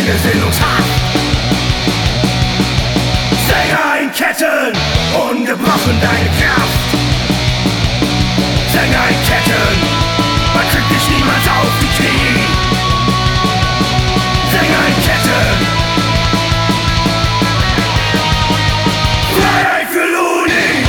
Gesinnungshaft. Sänger in Ketten, ungebrochen deine Kraft. Sänger in Ketten, man kriegt dich niemals auf die Knie. Sänger in Ketten, Freiheit für Luni.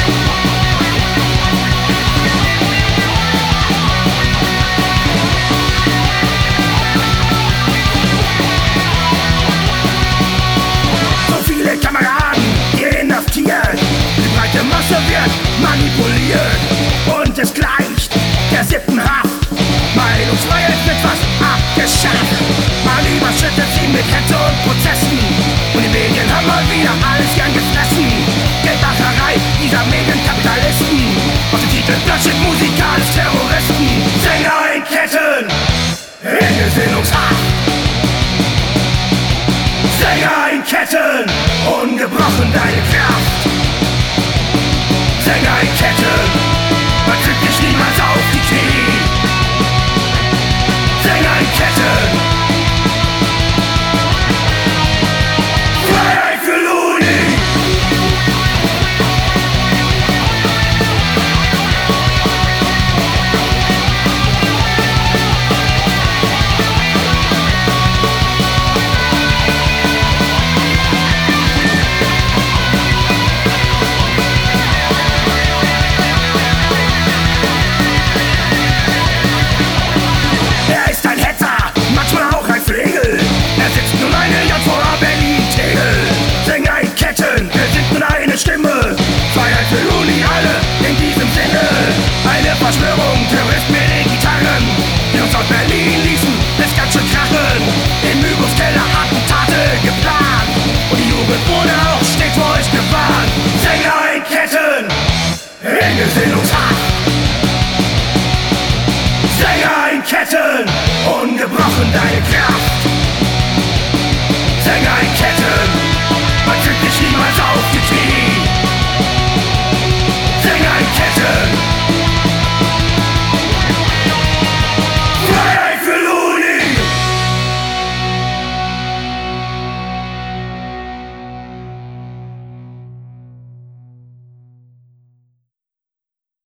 So viele Kameraden, ihr inhaftiert, die breite Masse wird manipuliert und es gleicht der 7. Haft. Meinungsfreiheit wird fast abgeschafft. Man überschüttet sie mit Hetze und Prozessen und die Medien haben mal wieder alles gern gefressen. Geldmacherei dieser Medienkapitalisten, auf den Titel Bloodshed Musiker als Terroristen. Sänger in Ketten, in Gesinnungshaft. Sänger in Ketten, ungebrochen deine Kraft. Sänger in Ketten, man kriegt dich niemals auf die Knie. Sänger in Ketten, Freiheit für Luni. Er ist ein Hetzer, manchmal auch ein Flegel. Er sitzt nun eine JVA Berlin-Tegel. Sänger in Ketten, wir sind nun eine Stimme. Freiheit für Luni, alle in diesem Sinne. Eine Verschwörung, Terroristen mit den Gitarren, die uns aus Berlin ließen es ganz schön krachen. Im Übungskeller Attentate geplant und die Jugend wurde auch stets vor euch gewarnt. Sänger in Ketten, in Gesinnungshaft. Sänger in Ketten, ungebrochen deine Kraft. Sänger in Ketten, man kriegt dich niemals auf die Knie. Sänger in Ketten,